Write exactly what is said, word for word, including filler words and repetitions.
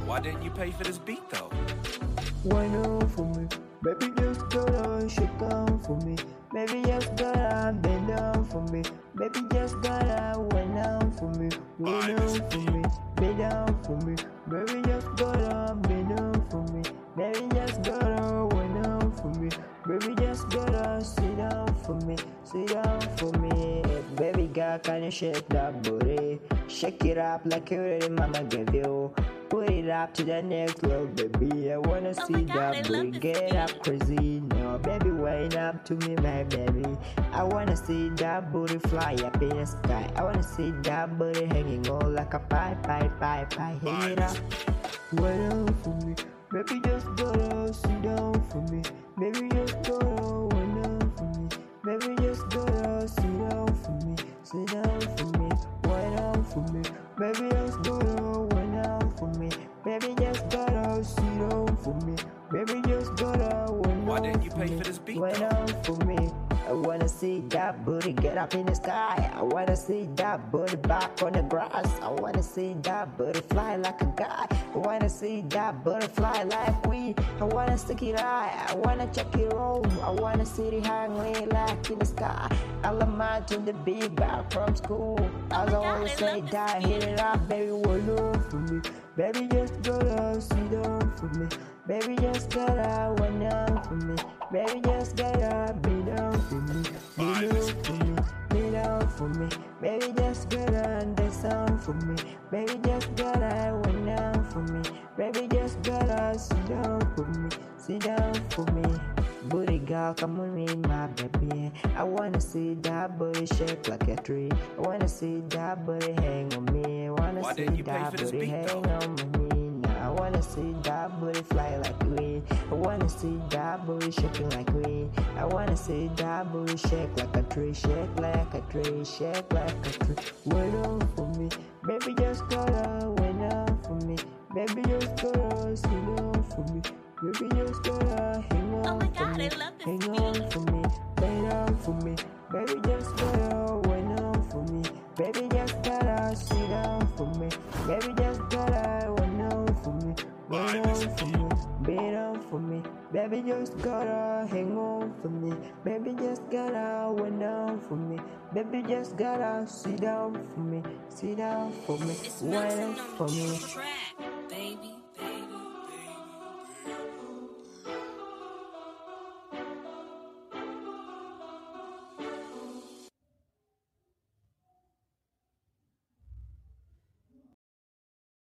Why didn't you pay for this beat though? Why not for me? Baby, just gotta shake down for me. Baby, just gotta bend down for me. Baby, just gotta wind down for me. Wind down for me, bend down for me. Baby, just gotta bend down for me. Baby, just gotta wind down for me. Baby, just gotta sit down for me. Sit down for me. Baby girl, can you shake that booty? Shake it up like you really mama gave you. Put it up to the next level, baby. I wanna Oh see my God, I that love booty this get beat. up crazy now, baby. Wind up to me, my baby. I wanna see that booty fly up in the sky. I wanna see that booty hanging on like a pie, pie, pie, pie. Hang it up, wind up for me, baby. Just gotta sit down for me, baby. Just gotta wind up for me, baby. Just gotta sit down for me, sit down for me, wind up for me, baby. Just gotta wind up for me, baby. Just gotta sit down for me, baby. Just gotta wind Why up didn't you for pay me, for this beat wind though? up for me. I wanna see that booty get up in the sky. I wanna see that booty back on the grass. I wanna see that booty fly like a guy. I wanna see that booty fly like we. I wanna stick it high. I wanna check it home. I wanna see it hanging like in the sky. I love my to the beat back from school. As I God, always I say, love this that beat. hit it up, baby. Wind up for me, baby. Just gotta sit down for me, baby. Just gotta wind down for me, baby. Just gotta be down for me, be down for me, be down for me, baby. Just gotta understand for me, baby. Just gotta wind down for me, baby. Just gotta sit down for me, sit down for me. Booty girl, come on in, my baby. I wanna see that booty shake like a tree. I wanna see that booty hang on me. I wanna Why see didn't you pay that for this booty beat, hang though? on me. Now I wanna see that booty fly like wind. I wanna see that booty shaking like wind. I wanna see that booty shake like a tree, shake like a tree, shake like a tree. Wind up for me, baby. Just gotta wind up for me, baby. Just gotta sit down for me, baby. Just gotta hang on Oh my for God, me, I love this hang beat. on for me, lay down for me, baby. Just gotta wind up for me, baby. Just gotta sit down for me, baby. Just gotta wind up for me, wind up for me, be down for me, baby. Just gotta hang on for me, baby. Just gotta wind down for me, baby. Just gotta sit down for me, sit down for me, It's wind Nelson up on for the me. track.